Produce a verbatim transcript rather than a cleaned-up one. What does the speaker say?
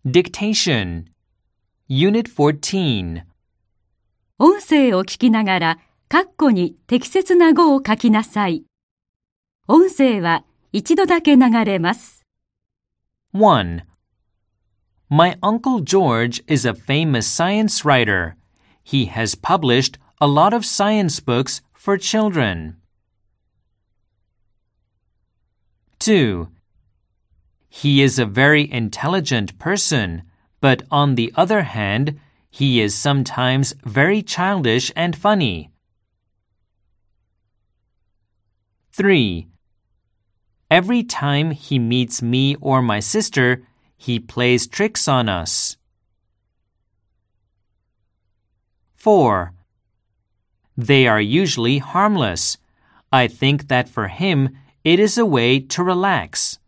Dictation Unit fourteen 音声を聞きながら、括弧に適切な語を書きなさい。音声は一度だけ流れます。 one. My Uncle George is a famous science writer. He has published a lot of science books for children. two. He is a very intelligent person, but on the other hand, he is sometimes very childish and funny. three. Every time he meets me or my sister, he plays tricks on us. four. They are usually harmless. I think that for him, it is a way to relax.